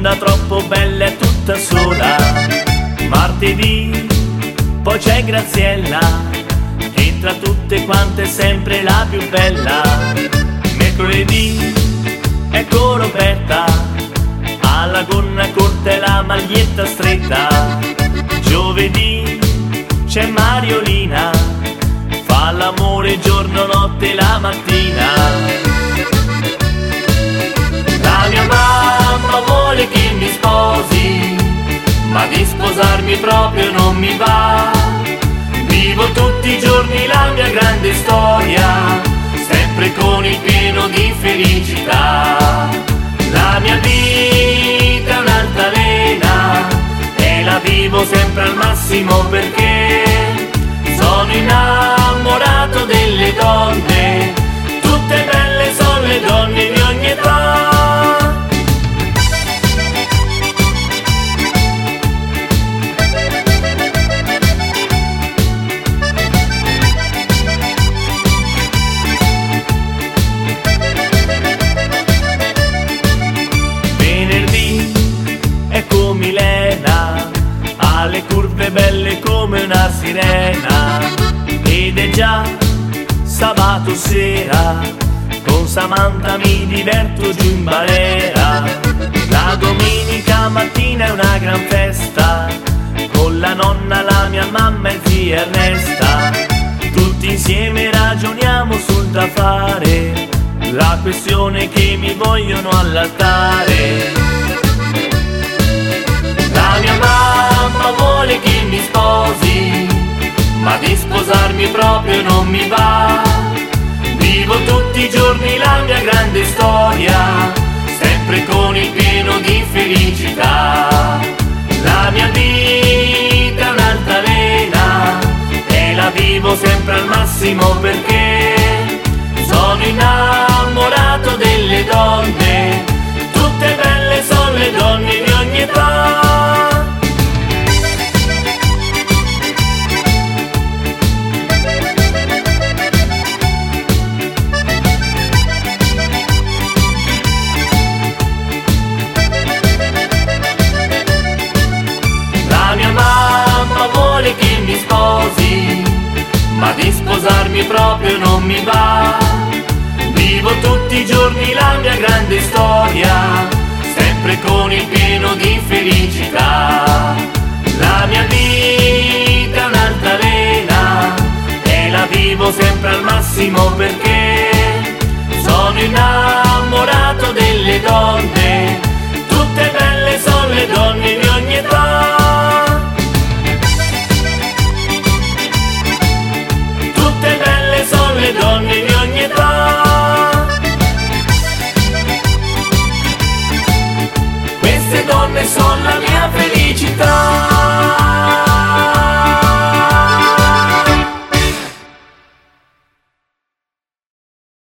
bionda troppo bella e tutta sola. Martedì poi c'è Graziella, che tra tutte quante è sempre la più bella. Mercoledì ecco Roberta, ha la gonna corta e la maglietta stretta. Giovedì c'è Mariolina, fa l'amore giorno, notte, la mattina. La mia mamma vuole che mi sposi, ma di sposarmi proprio non mi va. Vivo tutti i giorni la mia grande storia, sempre con il pieno di felicità. La mia vita è un'altalena e la vivo sempre al massimo perché sono innamorato delle donne, tutte belle sono le donne di ogni età. Milena ha le curve belle come una sirena, ed è già sabato sera, con Samantha mi diverto giù in balera. La domenica mattina è una gran festa, con la nonna, la mia mamma e zia Ernesta. Tutti insieme ragioniamo sul da fare, la questione che mi vogliono all'altare. La mia mamma vuole che mi sposi, ma di sposarmi proprio non mi va. Vivo tutti i giorni la mia grande storia, sempre con il pieno di felicità. La mia vita è un'altalena e la vivo sempre al massimo perché sono innamorato delle donne, tutte belle sono le donne di ogni età. Che mi sposi, ma di sposarmi proprio non mi va. Vivo tutti i giorni la mia grande storia, sempre con il pieno di felicità. La mia vita è un'altalena e la vivo sempre al massimo perché sono innamorato delle donne, tutte belle sono le donne di ogni età. Sono le donne di ogni età. Queste donne sono la mia felicità.